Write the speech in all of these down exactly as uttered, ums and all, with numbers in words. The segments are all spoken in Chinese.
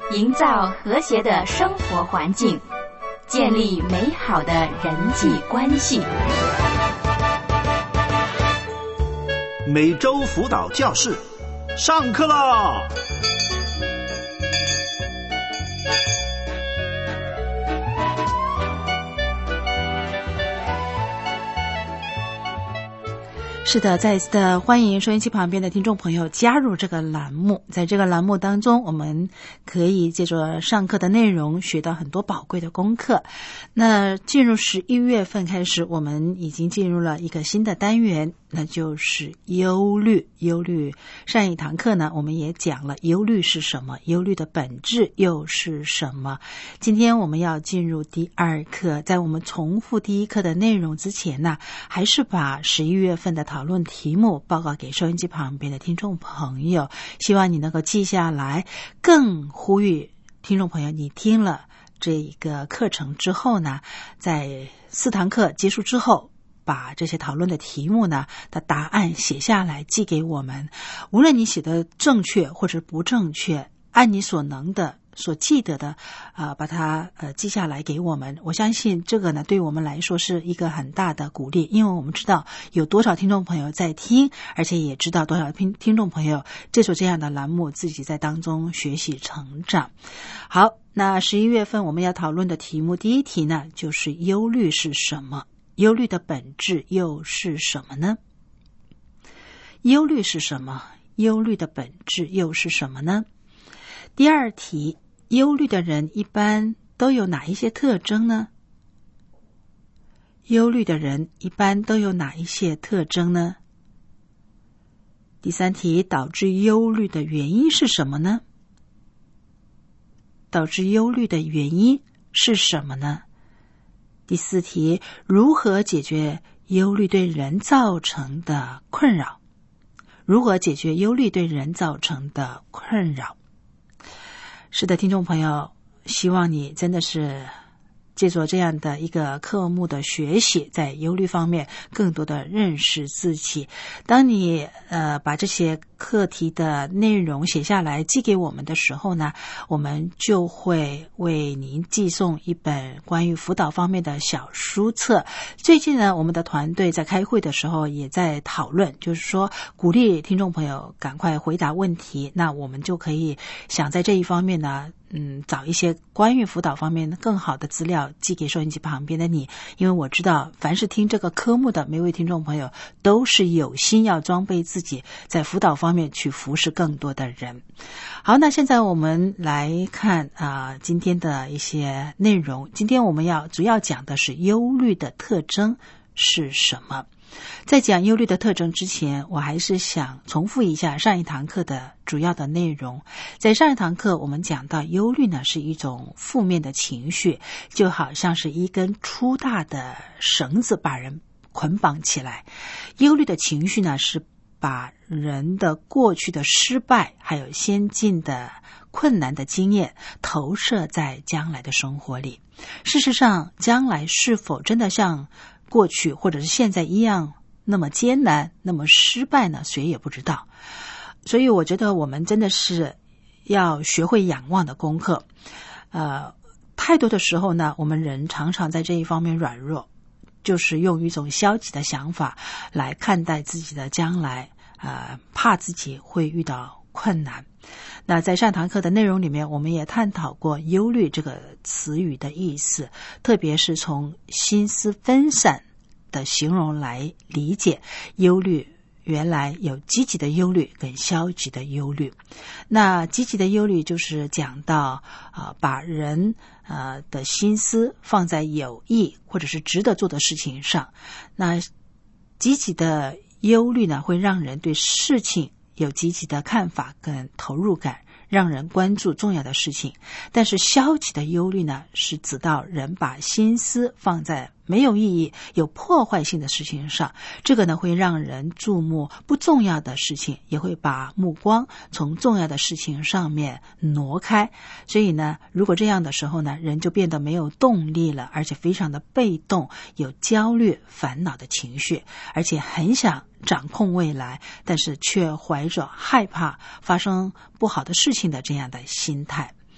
营造和谐的生活环境，建立美好的人际关系。 每周辅导教室上课啦！ 是的，再一次的欢迎收音机旁边的听众朋友加入这个栏目。在这个栏目当中，我们可以借着上课的内容学到很多宝贵的功课。那进入十一月份开始，我们已经进入了一个新的单元，那就是忧虑。忧虑上一堂课呢，我们也讲了忧虑是什么，忧虑的本质又是什么。今天我们要进入第二课，在我们重复第一课的内容之前呢，还是把十一月份的讨论题目报告给收音机旁边的听众朋友，希望你能够记下来，更呼吁听众朋友，你听了这一个课程之后呢，在四堂课结束之后，把这些讨论的题目呢的答案写下来寄给我们。无论你写的正确或者不正确，按你所能的所记得的呃，把它呃记下来给我们。我相信这个呢对我们来说是一个很大的鼓励，因为我们知道有多少听众朋友在听，而且也知道多少听听众朋友接受这样的栏目，自己在当中学习成长。好，那十一月份我们要讨论的题目，第一题呢就是忧虑是什么？忧虑的本质又是什么呢？忧虑是什么？忧虑的本质又是什么呢？第二题，忧虑的人一般都有哪一些特征呢？忧虑的人一般都有哪一些特征呢？第三题，导致忧虑的原因是什么呢？导致忧虑的原因是什么呢？第四题，如何解决忧虑对人造成的困扰？如何解决忧虑对人造成的困扰？是的，听众朋友，希望你真的是借助这样的一个科目的学习，在忧虑方面更多的认识自己。当你呃把这些课题的内容写下来寄给我们的时候呢，我们就会为您寄送一本关于辅导方面的小书册。最近呢，我们的团队在开会的时候也在讨论，就是说鼓励听众朋友赶快回答问题，那我们就可以想在这一方面呢嗯，找一些关于辅导方面更好的资料寄给收音机旁边的你，因为我知道凡是听这个科目的每位听众朋友都是有心要装备自己在辅导方面去服侍更多的人。好，那现在我们来看啊、呃，今天的一些内容。今天我们要主要讲的是忧虑的特征是什么。在讲忧虑的特征之前，我还是想重复一下上一堂课的主要的内容。在上一堂课我们讲到，忧虑呢是一种负面的情绪，就好像是一根粗大的绳子把人捆绑起来。忧虑的情绪呢是把人的过去的失败还有先进的困难的经验投射在将来的生活里。事实上，将来是否真的像过去或者是现在一样那么艰难那么失败呢？谁也不知道。所以我觉得我们真的是要学会仰望的功课。呃，太多的时候呢，我们人常常在这一方面软弱，就是用一种消极的想法来看待自己的将来，呃，怕自己会遇到困难。那在上堂课的内容里面，我们也探讨过忧虑这个词语的意思，特别是从心思分散的形容来理解忧虑。原来有积极的忧虑跟消极的忧虑。那积极的忧虑就是讲到啊、呃，把人呃的心思放在有益或者是值得做的事情上。那积极的忧虑呢，会让人对事情有积极的看法跟投入感，让人关注重要的事情。但是消极的忧虑呢，是指到人把心思放在没有意义有破坏性的事情上，这个呢会让人注目不重要的事情，也会把目光从重要的事情上面挪开。所以呢，如果这样的时候呢，人就变得没有动力了，而且非常的被动，有焦虑烦恼的情绪，而且很想掌控未来，但是却怀着害怕发生不好的事情的这样的心态。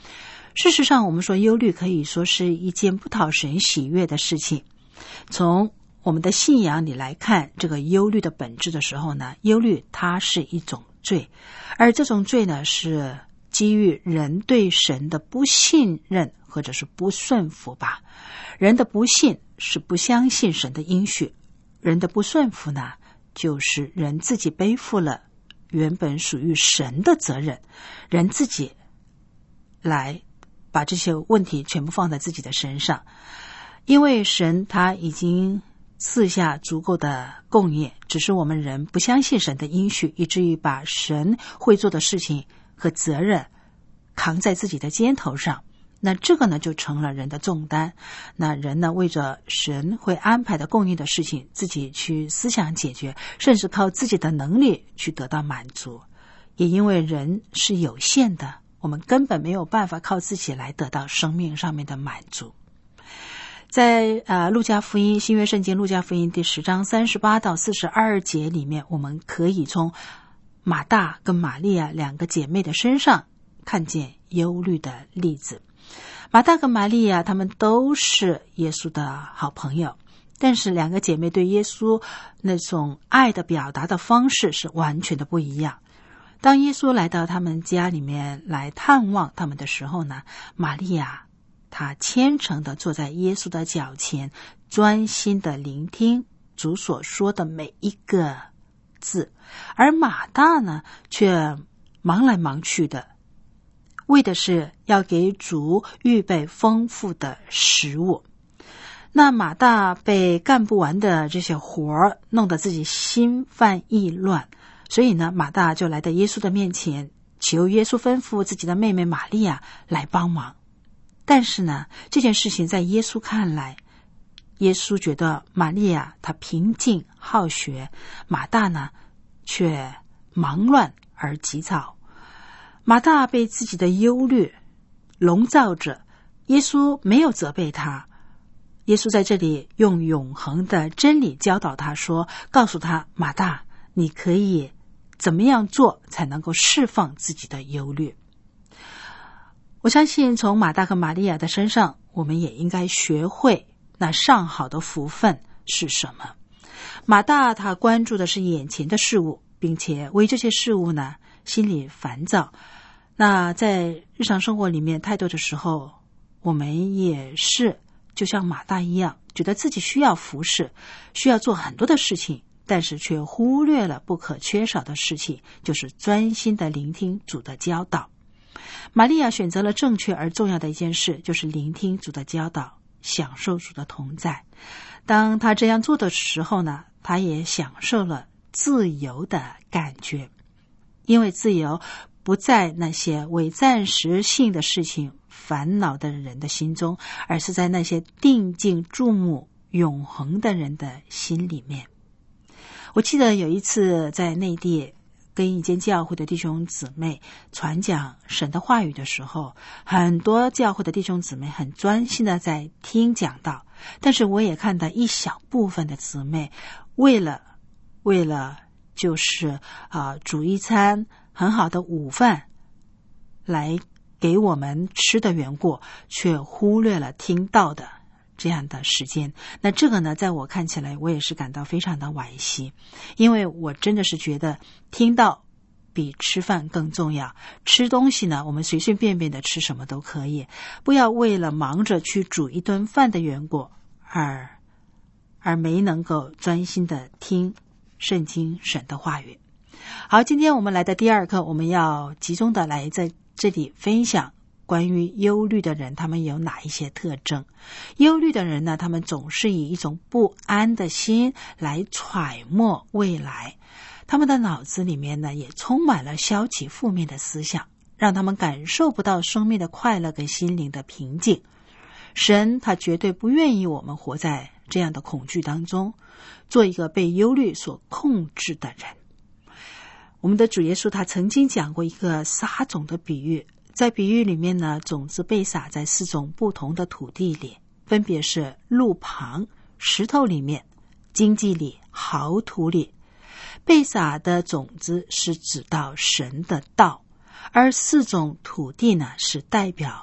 事实上，我们说忧虑可以说是一件不讨神喜悦的事情。从我们的信仰里来看这个忧虑的本质的时候呢，忧虑它是一种罪，而这种罪呢是基于人对神的不信任或者是不顺服吧。人的不信是不相信神的应许，人的不顺服呢，就是人自己背负了原本属于神的责任，人自己来把这些问题全部放在自己的身上。因为神他已经赐下足够的供应，只是我们人不相信神的应许，以至于把神会做的事情和责任扛在自己的肩头上，那这个呢就成了人的重担。那人呢为着神会安排的供应的事情自己去思想解决，甚至靠自己的能力去得到满足。也因为人是有限的，我们根本没有办法靠自己来得到生命上面的满足。在呃路加福音新约圣经路加福音第十章三十八到四十二节里面，我们可以从马大跟玛利亚两个姐妹的身上看见忧虑的例子。马大跟玛利亚她们都是耶稣的好朋友，但是两个姐妹对耶稣那种爱的表达的方式是完全的不一样。当耶稣来到他们家里面来探望他们的时候呢，玛利亚她虔诚地坐在耶稣的脚前，专心地聆听主所说的每一个字，而马大呢却忙来忙去的，为的是要给主预备丰富的食物。那马大被干不完的这些活儿弄得自己心烦意乱，所以呢，马大就来到耶稣的面前，求耶稣吩咐自己的妹妹玛利亚来帮忙。但是呢，这件事情在耶稣看来，耶稣觉得玛利亚她平静好学，马大呢却忙乱而急躁。马大被自己的忧虑笼罩着，耶稣没有责备他，耶稣在这里用永恒的真理教导他说，告诉他，马大，你可以怎么样做才能够释放自己的忧虑。我相信从马大和玛利亚的身上，我们也应该学会那上好的福分是什么。马大他关注的是眼前的事物，并且为这些事物呢心里烦躁。那在日常生活里面，太多的时候我们也是就像马大一样，觉得自己需要服侍，需要做很多的事情，但是却忽略了不可缺少的事情，就是专心的聆听主的教导。玛利亚选择了正确而重要的一件事，就是聆听主的教导，享受主的同在。当她这样做的时候呢，她也享受了自由的感觉，因为自由不在那些为暂时性的事情烦恼的人的心中，而是在那些定睛注目永恒的人的心里面。我记得有一次在内地跟一间教会的弟兄姊妹传讲神的话语的时候，很多教会的弟兄姊妹很专心的在听讲道，但是我也看到一小部分的姊妹为了为了就是啊、呃、煮一餐很好的午饭来给我们吃的缘故，却忽略了听道的这样的时间。那这个呢，在我看起来，我也是感到非常的惋惜，因为我真的是觉得听道比吃饭更重要。吃东西呢，我们随随便便的吃什么都可以，不要为了忙着去煮一顿饭的缘故，而而没能够专心的听圣经神的话语。好，今天我们来的第二课，我们要集中的来在这里分享关于忧虑的人，他们有哪一些特征。忧虑的人呢，他们总是以一种不安的心来揣摩未来，他们的脑子里面呢也充满了消极负面的思想，让他们感受不到生命的快乐跟心灵的平静。神他绝对不愿意我们活在这样的恐惧当中，做一个被忧虑所控制的人。我们的主耶稣他曾经讲过一个撒种的比喻，在比喻里面呢，种子被撒在四种不同的土地里，分别是路旁、石头里面、荆棘里、好土里。被撒的种子是指到神的道，而四种土地呢，是代表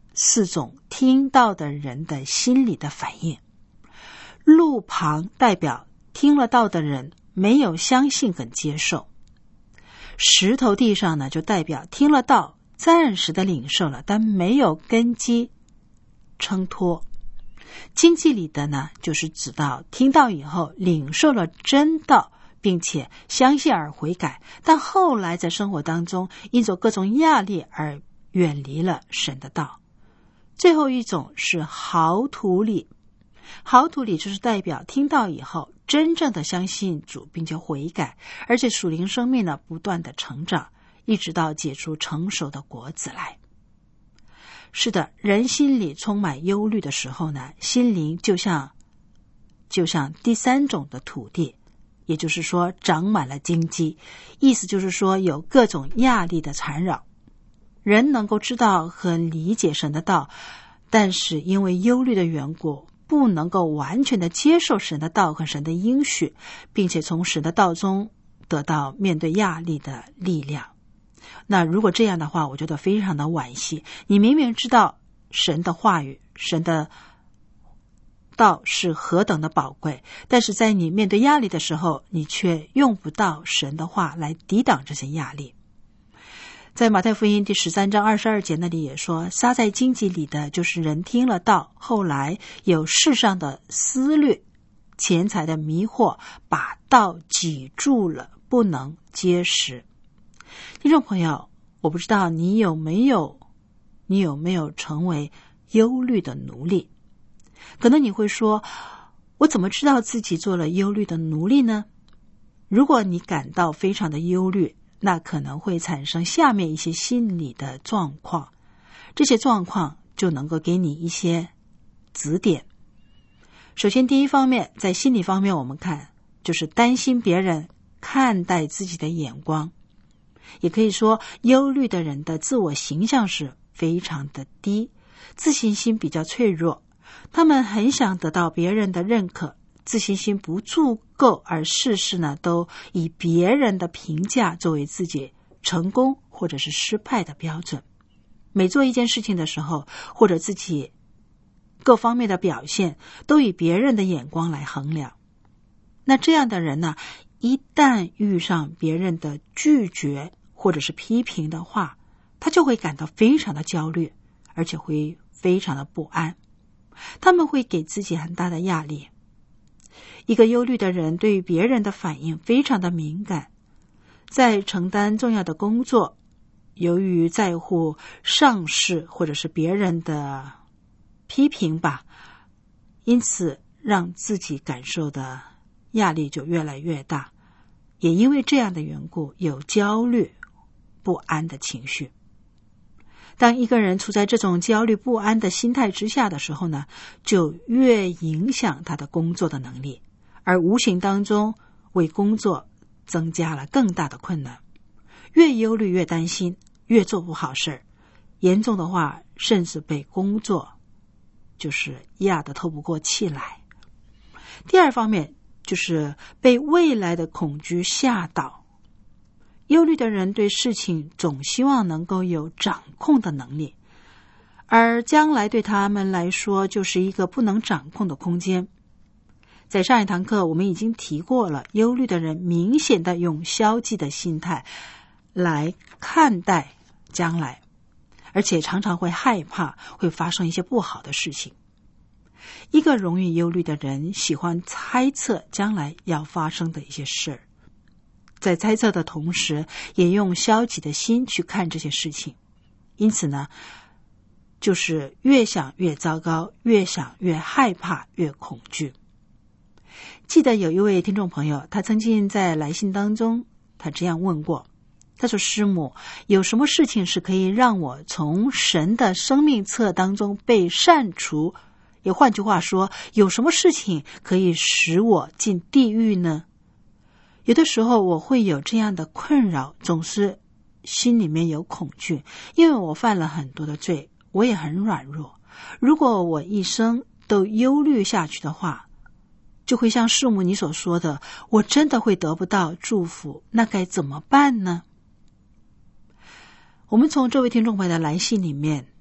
四种听到的人的心理的反应。路旁代表听了道的人没有相信跟接受。石头地上呢，就代表听了道，暂时的领受了，但没有根基撑托。经济里的呢，就是指到听到以后领受了真道，并且相信而悔改，但后来在生活当中因着各种压力而远离了神的道。最后一种是好土里，好土里就是代表听到以后真正的相信主并且悔改，而且属灵生命呢不断的成长，一直到结出成熟的果子来。是的，人心里充满忧虑的时候呢，心灵就像就像第三种的土地，也就是说长满了荆棘，意思就是说有各种压力的缠绕。人能够知道和理解神的道，但是因为忧虑的缘故，不能够完全的接受神的道和神的应许，并且从神的道中得到面对压力的力量。那如果这样的话，我觉得非常的惋惜。你明明知道神的话语，神的道是何等的宝贵，但是在你面对压力的时候，你却用不到神的话来抵挡这些压力。在马太福音第十三章二十二节那里也说，撒在荆棘里的就是人听了道，后来有世上的思虑、钱财的迷惑，把道挤住了，不能结实。听众朋友，我不知道你有没有你有没有成为忧虑的奴隶？可能你会说，我怎么知道自己做了忧虑的奴隶呢？如果你感到非常的忧虑，那可能会产生下面一些心理的状况，这些状况就能够给你一些指点。首先第一方面，在心理方面我们看，就是担心别人看待自己的眼光。也可以说，忧虑的人的自我形象是非常的低，自信心比较脆弱，他们很想得到别人的认可，自信心不足够，而事事呢都以别人的评价作为自己成功或者是失败的标准。每做一件事情的时候，或者自己各方面的表现，都以别人的眼光来衡量。那这样的人呢，一旦遇上别人的拒绝或者是批评的话，他就会感到非常的焦虑，而且会非常的不安，他们会给自己很大的压力。一个忧虑的人对于别人的反应非常的敏感，在承担重要的工作，由于在乎上司或者是别人的批评吧，因此让自己感受的压力就越来越大，也因为这样的缘故，有焦虑不安的情绪。当一个人处在这种焦虑不安的心态之下的时候呢，就越影响他的工作的能力，而无形当中为工作增加了更大的困难。越忧虑越担心，越做不好事，严重的话甚至被工作就是压得透不过气来。第二方面就是被未来的恐惧吓倒。忧虑的人对事情总希望能够有掌控的能力，而将来对他们来说就是一个不能掌控的空间。在上一堂课我们已经提过了，忧虑的人明显的用消极的心态来看待将来，而且常常会害怕会发生一些不好的事情。一个容易忧虑的人喜欢猜测将来要发生的一些事儿，在猜测的同时也用消极的心去看这些事情，因此呢，就是越想越糟糕，越想越害怕，越恐惧。记得有一位听众朋友，他曾经在来信当中他这样问过，他说，师母，有什么事情是可以让我从神的生命册当中被删除？也换句话说，有什么事情可以使我进地狱呢？有的时候我会有这样的困扰，总是心里面有恐惧，因为我犯了很多的罪，我也很软弱。如果我一生都忧虑下去的话，就会像师母你所说的，我真的会得不到祝福，那该怎么办呢？我们从这位听众朋友的来信里面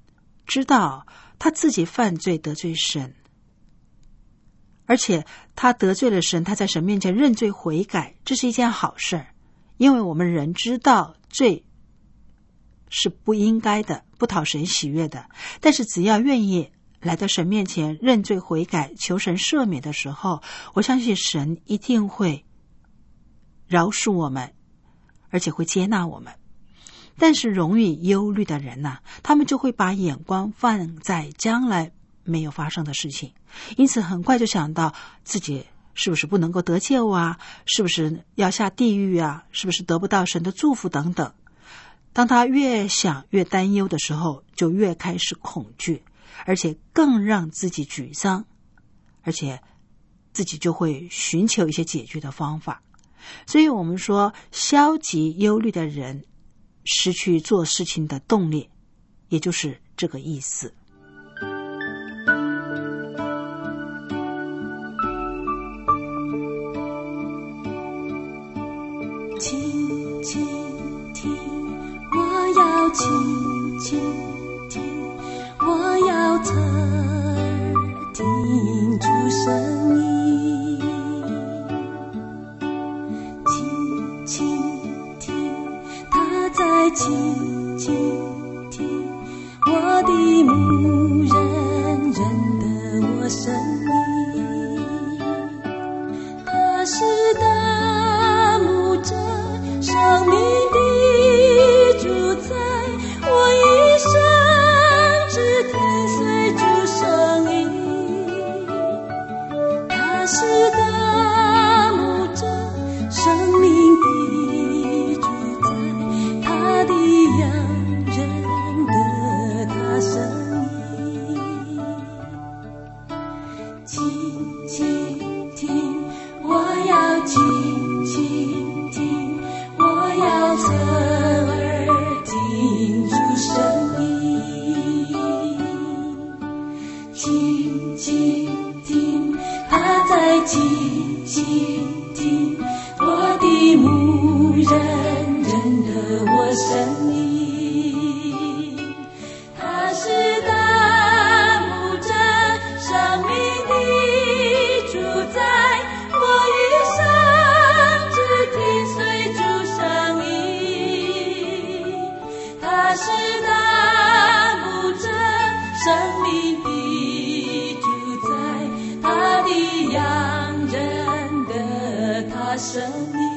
知道他自己犯罪得罪神，而且他得罪了神，他在神面前认罪悔改，这是一件好事。因为我们人知道罪是不应该的，不讨神喜悦的，但是只要愿意来到神面前认罪悔改，求神赦免的时候，我相信神一定会饶恕我们，而且会接纳我们。但是容易忧虑的人啊，他们就会把眼光放在将来没有发生的事情，因此很快就想到自己是不是不能够得救啊，是不是要下地狱啊，是不是得不到神的祝福等等。当他越想越担忧的时候，就越开始恐惧，而且更让自己沮丧，而且自己就会寻求一些解决的方法。所以我们说，消极忧虑的人失去做事情的动力，也就是这个意思。 请请听，我要请请听，我要侧耳听出声音。请请听，他在倾倾听，我的牧人认得我声音。他是大牧者，生命的主宰，我一生只跟随主声音。他是大牧者，生命的主宰，他的羊认得他声音。请请听，我要请请听，我要侧耳听出声音。请请听，他在倾倾听，我的牧人认得我声音。他是大牧者，生命的主宰，我一生只听随主声音。他是大牧者，生命的主宰，他的羊认得他声音。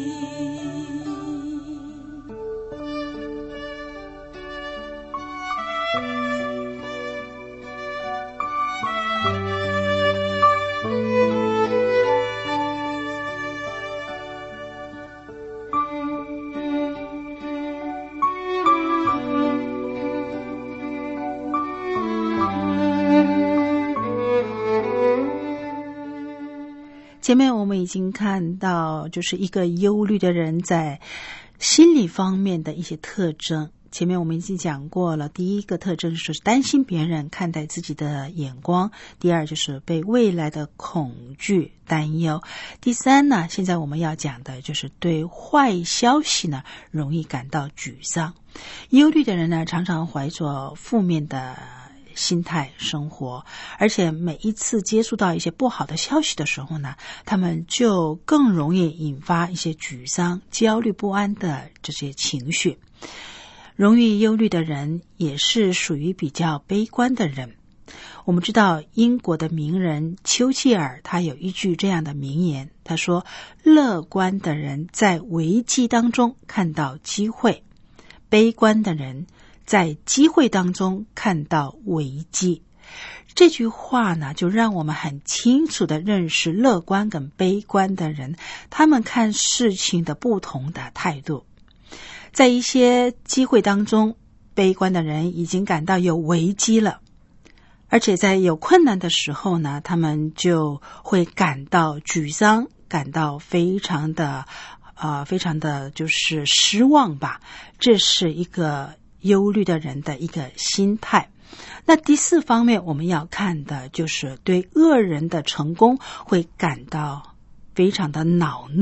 前面我们已经看到，就是一个忧虑的人在心理方面的一些特征。前面我们已经讲过了，第一个特征是担心别人看待自己的眼光，第二就是被未来的恐惧担忧，第三呢，现在我们要讲的就是对坏消息呢容易感到沮丧。忧虑的人呢，常常怀着负面的心态生活，而且每一次接触到一些不好的消息的时候呢，他们就更容易引发一些沮丧、焦虑不安的这些情绪。容易忧虑的人也是属于比较悲观的人。我们知道英国的名人丘吉尔，他有一句这样的名言，他说，乐观的人在危机当中看到机会，悲观的人在机会当中看到危机。这句话呢，就让我们很清楚地认识乐观跟悲观的人，他们看事情的不同的态度。在一些机会当中，悲观的人已经感到有危机了，而且在有困难的时候呢，他们就会感到沮丧，感到非常的呃，非常的就是失望吧。这是一个忧虑的人的一个心态。那第四方面我们要看的就是对恶人的成功会感到非常的恼怒。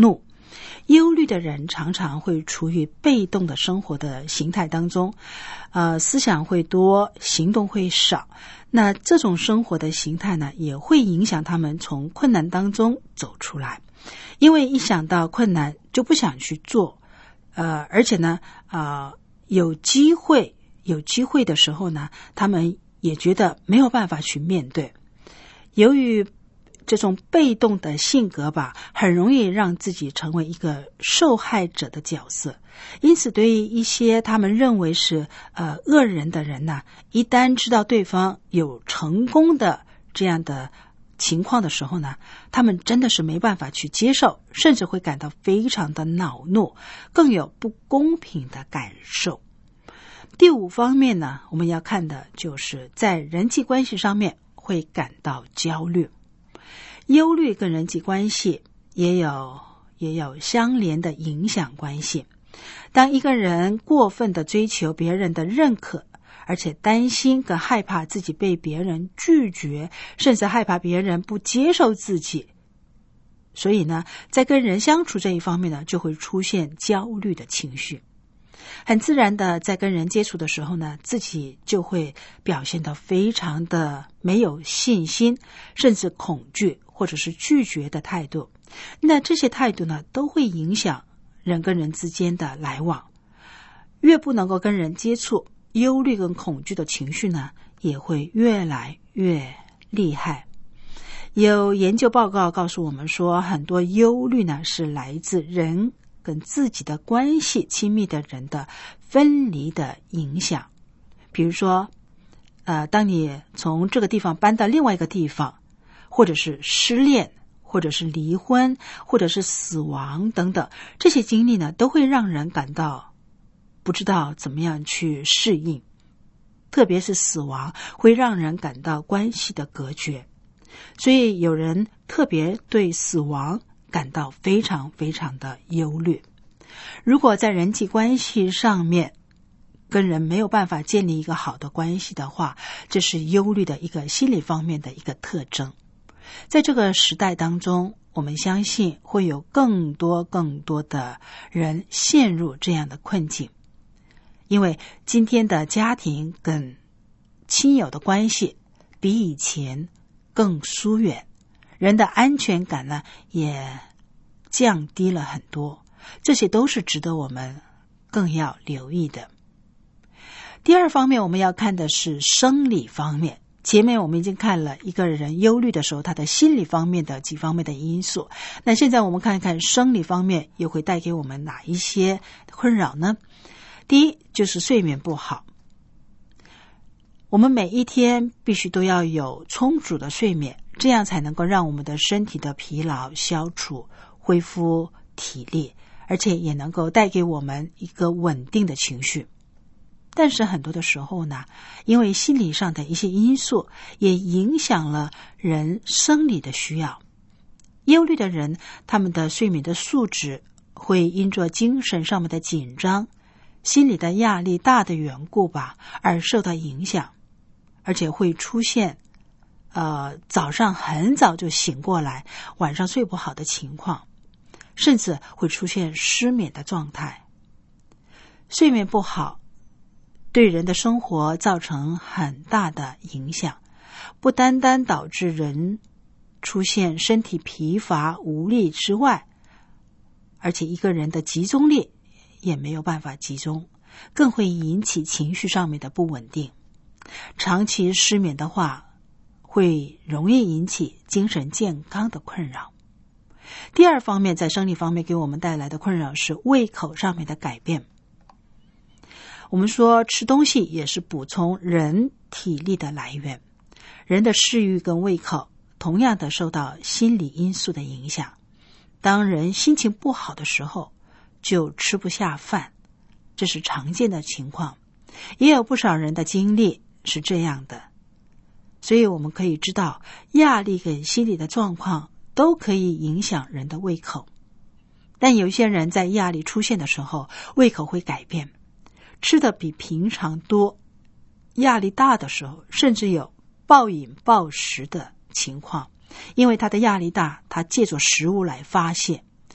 忧虑的人常常会处于被动的生活的形态当中，呃，思想会多，行动会少。那这种生活的形态呢，也会影响他们从困难当中走出来。因为一想到困难就不想去做，呃，而且呢，呃，有机会有机会的时候呢，他们也觉得没有办法去面对。由于这种被动的性格吧，很容易让自己成为一个受害者的角色。因此对于一些他们认为是呃恶人的人呢，一旦知道对方有成功的这样的情况的时候呢，他们真的是没办法去接受，甚至会感到非常的恼怒，更有不公平的感受。第五方面呢，我们要看的就是在人际关系上面会感到焦虑。忧虑跟人际关系也有也有相连的影响关系。当一个人过分的追求别人的认可，而且担心跟害怕自己被别人拒绝，甚至害怕别人不接受自己，所以呢，在跟人相处这一方面呢，就会出现焦虑的情绪。很自然的，在跟人接触的时候呢，自己就会表现得非常的没有信心，甚至恐惧或者是拒绝的态度。那这些态度呢，都会影响人跟人之间的来往。越不能够跟人接触，忧虑跟恐惧的情绪呢，也会越来越厉害。有研究报告告诉我们说，很多忧虑呢，是来自人跟自己的关系亲密的人的分离的影响。比如说呃，当你从这个地方搬到另外一个地方，或者是失恋，或者是离婚，或者是死亡等等，这些经历呢，都会让人感到不知道怎么样去适应。特别是死亡会让人感到关系的隔绝，所以有人特别对死亡感到非常非常的忧虑。如果在人际关系上面跟人没有办法建立一个好的关系的话，这是忧虑的一个心理方面的一个特征。在这个时代当中，我们相信会有更多更多的人陷入这样的困境，因为今天的家庭跟亲友的关系比以前更疏远，人的安全感呢也降低了很多，这些都是值得我们更要留意的。第二方面，我们要看的是生理方面。前面我们已经看了一个人忧虑的时候，他的心理方面的几方面的因素。那现在我们看看生理方面又会带给我们哪一些困扰呢？第一，就是睡眠不好。我们每一天必须都要有充足的睡眠，这样才能够让我们的身体的疲劳消除，恢复体力，而且也能够带给我们一个稳定的情绪。但是很多的时候呢，因为心理上的一些因素也影响了人生理的需要。忧虑的人，他们的睡眠的素质会因着精神上面的紧张，心理的压力大的缘故吧，而受到影响，而且会出现呃早上很早就醒过来，晚上睡不好的情况，甚至会出现失眠的状态。睡眠不好对人的生活造成很大的影响，不单单导致人出现身体疲乏无力之外，而且一个人的集中力也没有办法集中，更会引起情绪上面的不稳定。长期失眠的话，会容易引起精神健康的困扰。第二方面，在生理方面给我们带来的困扰是胃口上面的改变。我们说吃东西也是补充人体力的来源，人的食欲跟胃口同样的受到心理因素的影响。当人心情不好的时候，就吃不下饭，这是常见的情况，也有不少人的经历是这样的。所以我们可以知道，压力跟心理的状况都可以影响人的胃口。但有些人在压力出现的时候，胃口会改变，吃的比平常多，压力大的时候甚至有暴饮暴食的情况，因为他的压力大，他借助食物来发泄，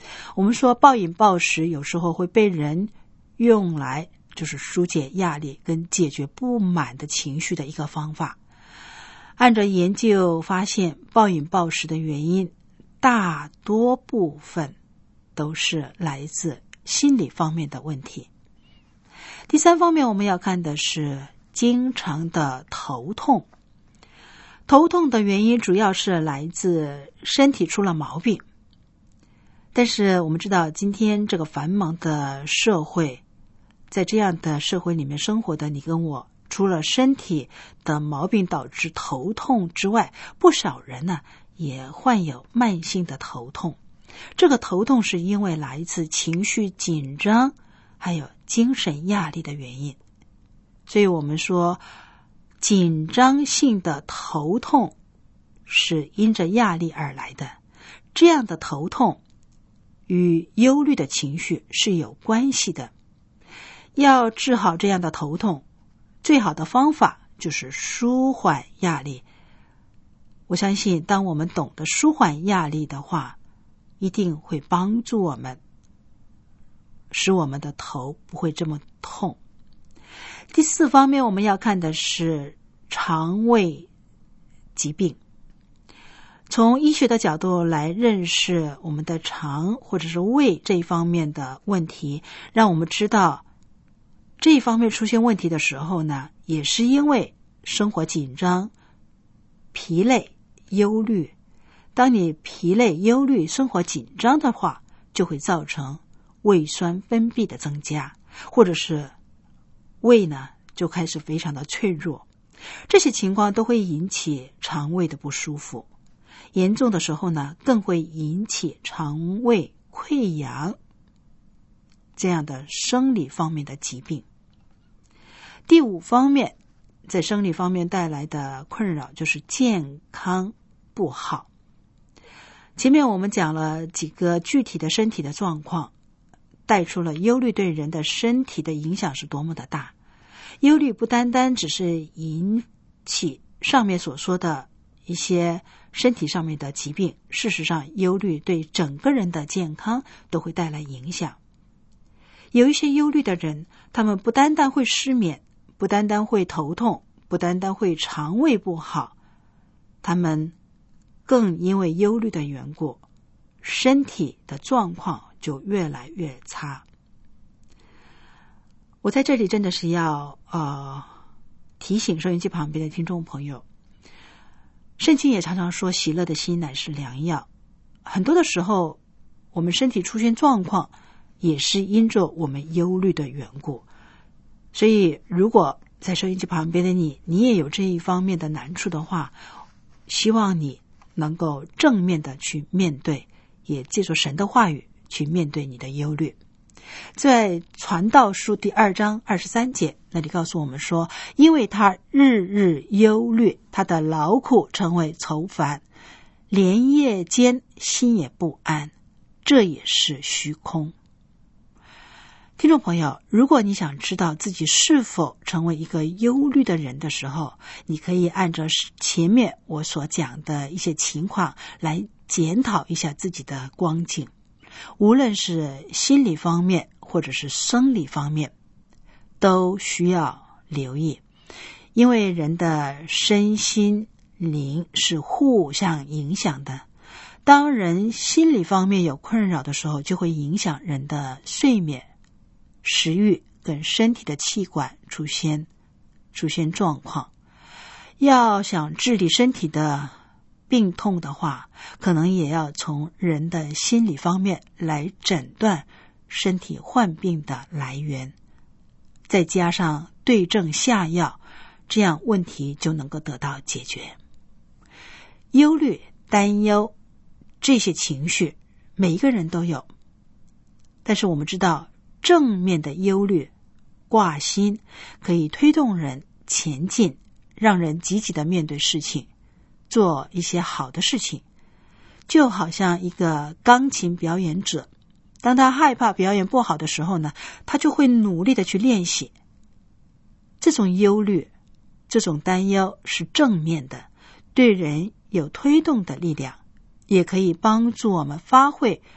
我们说暴饮暴食有时候会被人用来就是疏解压力跟解决不满的情绪的一个方法。按照研究发现，暴饮暴食的原因大多部分都是来自心理方面的问题。第三方面我们要看的是经常的头痛。头痛的原因主要是来自身体出了毛病。但是我们知道今天这个繁忙的社会，在这样的社会里面生活的你跟我，除了身体的毛病导致头痛之外，不少人呢也患有慢性的头痛。这个头痛是因为来自情绪紧张还有精神压力的原因。所以我们说紧张性的头痛是因着压力而来的，这样的头痛与忧虑的情绪是有关系的。要治好这样的头痛，最好的方法就是舒缓压力。我相信当我们懂得舒缓压力的话，一定会帮助我们使我们的头不会这么痛。第四方面我们要看的是肠胃疾病。从医学的角度来认识我们的肠或者是胃这一方面的问题，让我们知道这一方面出现问题的时候呢，也是因为生活紧张、疲累、忧虑。当你疲累、忧虑、生活紧张的话，就会造成胃酸分泌的增加，或者是胃呢就开始非常的脆弱。这些情况都会引起肠胃的不舒服，严重的时候呢更会引起肠胃溃疡这样的生理方面的疾病。第五方面，在生理方面带来的困扰就是健康不好。前面我们讲了几个具体的身体的状况，带出了忧虑对人的身体的影响是多么的大。忧虑不单单只是引起上面所说的一些身体上面的疾病，事实上忧虑对整个人的健康都会带来影响。有一些忧虑的人，他们不单单会失眠，不单单会头痛，不单单会肠胃不好，他们更因为忧虑的缘故，身体的状况就越来越差。我在这里真的是要呃提醒收音机旁边的听众朋友，圣经也常常说喜乐的心乃是良药。很多的时候我们身体出现状况也是因着我们忧虑的缘故。所以如果在收音机旁边的你，你也有这一方面的难处的话，希望你能够正面的去面对，也借助神的话语去面对你的忧虑。在传道书第二章二十三节那里告诉我们说，因为他日日忧虑，他的劳苦成为愁烦，连夜间心也不安，这也是虚空。听众朋友，如果你想知道自己是否成为一个忧虑的人的时候，你可以按照前面我所讲的一些情况来检讨一下自己的光景。无论是心理方面或者是生理方面，都需要留意，因为人的身心灵是互相影响的。当人心理方面有困扰的时候，就会影响人的睡眠、食欲跟身体的气管出现出现状况。要想治理身体的病痛的话，可能也要从人的心理方面来诊断身体患病的来源，再加上对症下药，这样问题就能够得到解决。忧虑、担忧这些情绪每一个人都有，但是我们知道正面的忧虑、挂心可以推动人前进，让人积极的面对事情，做一些好的事情。就好像一个钢琴表演者，当他害怕表演不好的时候呢，他就会努力的去练习。这种忧虑、这种担忧是正面的，对人有推动的力量，也可以帮助我们发挥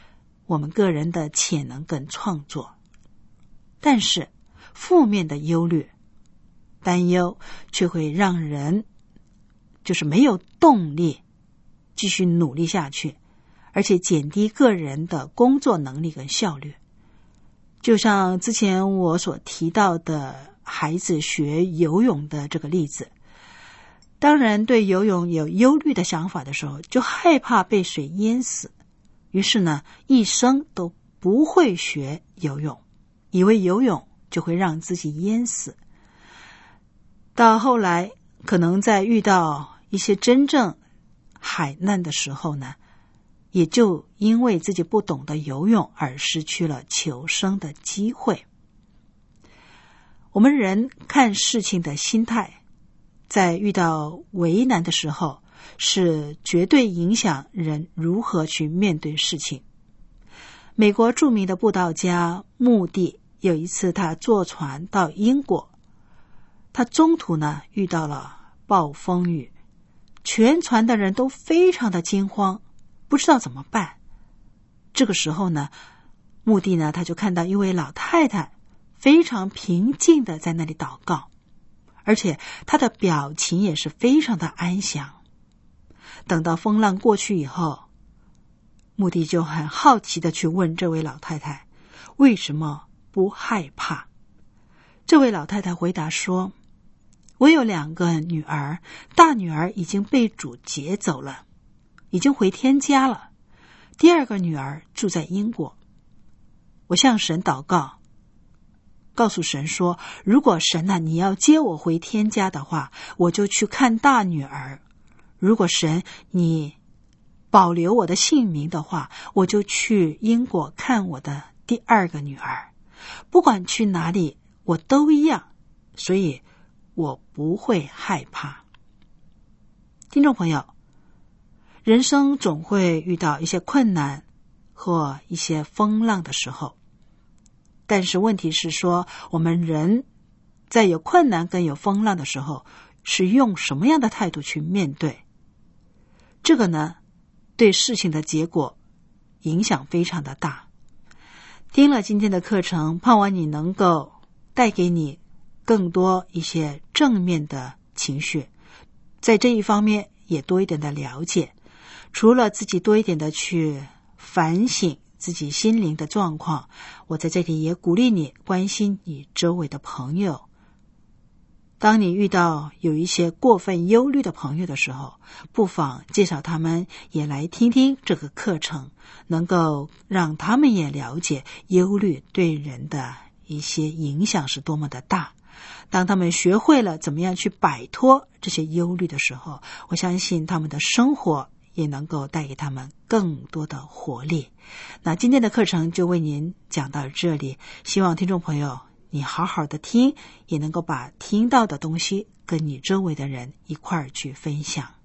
我们个人的潜能跟创作。但是负面的忧虑、担忧却会让人就是没有动力继续努力下去，而且减低个人的工作能力跟效率。就像之前我所提到的孩子学游泳的这个例子，当人对游泳有忧虑的想法的时候，就害怕被水淹死，于是呢，一生都不会学游泳，以为游泳就会让自己淹死。到后来，可能在遇到一些真正海难的时候呢，也就因为自己不懂得游泳而失去了求生的机会。我们人看事情的心态，在遇到为难的时候，是绝对影响人如何去面对事情。美国著名的布道家穆迪有一次他坐船到英国，他中途呢遇到了暴风雨，全船的人都非常的惊慌，不知道怎么办。这个时候呢，穆迪呢他就看到一位老太太非常平静的在那里祷告，而且她的表情也是非常的安详。等到风浪过去以后，穆迪就很好奇的去问这位老太太为什么不害怕。这位老太太回答说，我有两个女儿，大女儿已经被主接走了，已经回天家了，第二个女儿住在英国。我向神祷告，告诉神说，如果神啊，你要接我回天家的话，我就去看大女儿，如果神你保留我的性命的话，我就去英国看我的第二个女儿。不管去哪里我都一样，所以我不会害怕。听众朋友，人生总会遇到一些困难或一些风浪的时候，但是问题是说，我们人在有困难跟有风浪的时候，是用什么样的态度去面对？这个呢，对事情的结果影响非常的大。听了今天的课程，盼望你能够带给你更多一些正面的情绪，在这一方面也多一点的了解。除了自己多一点的去反省自己心灵的状况，我在这里也鼓励你关心你周围的朋友。当你遇到有一些过分忧虑的朋友的时候，不妨介绍他们也来听听这个课程，能够让他们也了解忧虑对人的一些影响是多么的大。当他们学会了怎么样去摆脱这些忧虑的时候，我相信他们的生活也能够带给他们更多的活力。那今天的课程就为您讲到这里，希望听众朋友你好好的听，也能够把听到的东西跟你周围的人一块儿去分享。